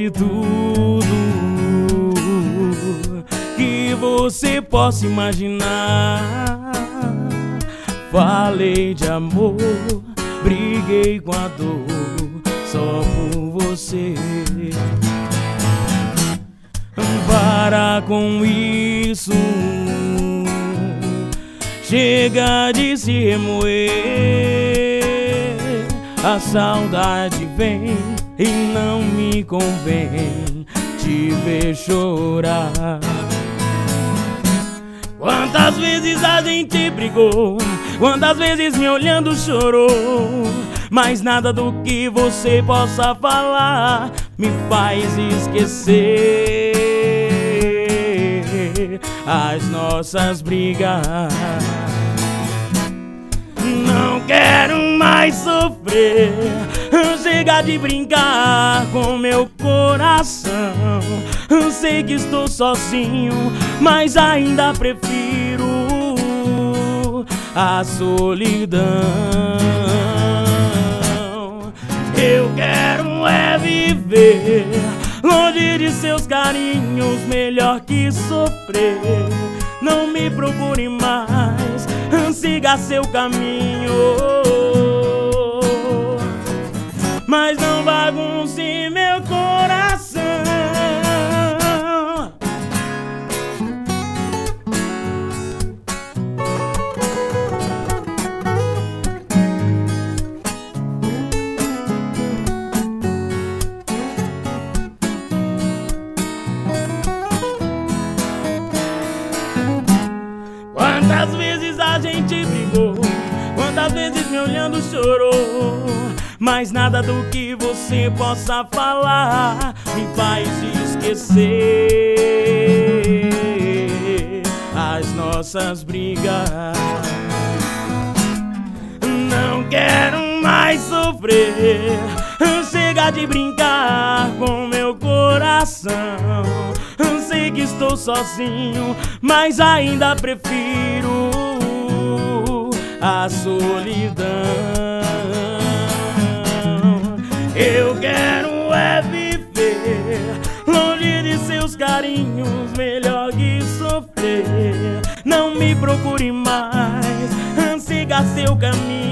de tudo que você possa imaginar. Falei de amor, briguei com a dor só por você. Para com isso, chega de se remoer. A saudade vem e não me convém te ver chorar. Quantas vezes a gente brigou, quantas vezes me olhando chorou, mas nada do que você possa falar me faz esquecer as nossas brigas. Não quero mais sofrer, chega de brincar com meu coração. Sei que estou sozinho, mas ainda prefiro a solidão. Eu quero é viver longe de seus carinhos, melhor que sofrer. Não me procure mais, siga seu caminho, mas não bagunce meu coração. Quantas vezes a gente brigou, quantas vezes me olhando chorou, mas nada do que você possa falar me faz esquecer as nossas brigas. Não quero mais sofrer, chega de brincar com meu coração. Sei que estou sozinho, mas ainda prefiro a solidão. Eu quero é viver longe de seus carinhos, melhor que sofrer. Não me procure mais, siga seu caminho,